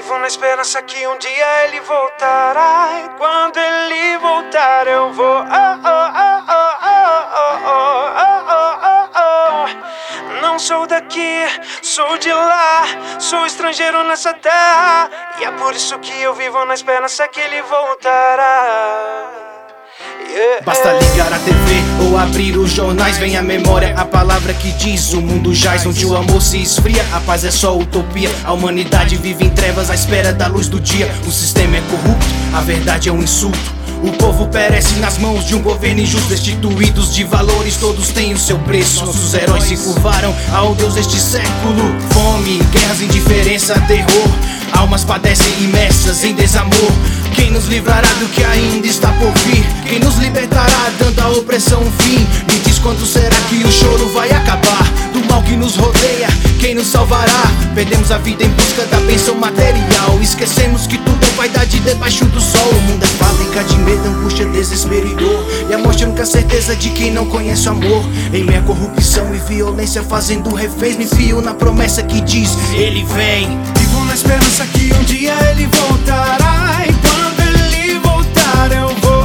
Vivo na esperança que um dia ele voltará. E quando ele voltar eu vou Não sou daqui, sou de lá, sou estrangeiro nessa terra. E é por isso que eu vivo na esperança que ele voltará. Basta ligar a TV ou abrir os jornais, vem à memória a palavra que diz: o mundo jaz onde o amor se esfria, a paz é só utopia. A humanidade vive em trevas à espera da luz do dia. O sistema é corrupto, a verdade é um insulto. O povo perece nas mãos de um governo injusto. Destituídos de valores, todos têm o seu preço. Nossos heróis se curvaram ao Deus deste século. Fome, guerras, indiferença, terror. Almas padecem imersas em desamor. Quem nos livrará do que ainda está por vir? Quem nos libertará dando à opressão um fim? Me diz quando será que o choro vai acabar? Do mal que nos rodeia, quem nos salvará? Perdemos a vida em busca da bênção material. Esquecemos que tudo é vaidade debaixo do sol. O mundo é fábrica de medo, angústia, desespero e dor. E a morte é a única certeza de quem não conhece o amor. Em minha corrupção e violência fazendo reféns, me fio na promessa que diz: ele vem. Vivo na esperança que um dia ele voltará. E quando ele voltar eu vou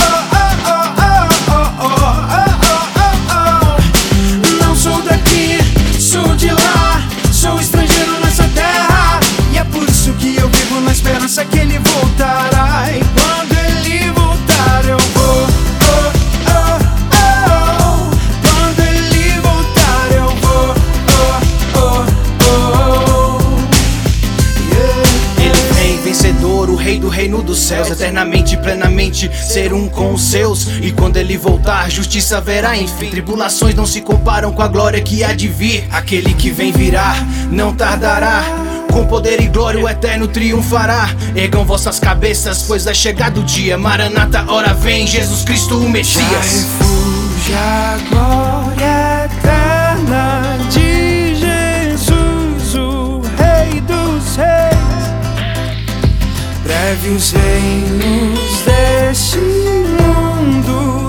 Não sou daqui, sou de lá, sou estrangeiro nessa terra. E é por isso que eu vivo na esperança que ele voltará. E quando ele voltar eu vou Quando ele voltar eu vou Ele vem vencedor, o rei do reino dos céus, eternamente e plenamente ser um com os seus. E quando ele voltar, justiça haverá enfim. Tribulações não se comparam com a glória que há de vir. Aquele que vem virá, não tardará. Com poder e glória o eterno triunfará. Ergam vossas cabeças, pois é chegado o dia. Maranata, ora vem, Jesus Cristo o Messias. Refúgio a glória eterna de Jesus, o Rei dos Reis. Breve os reinos deste mundo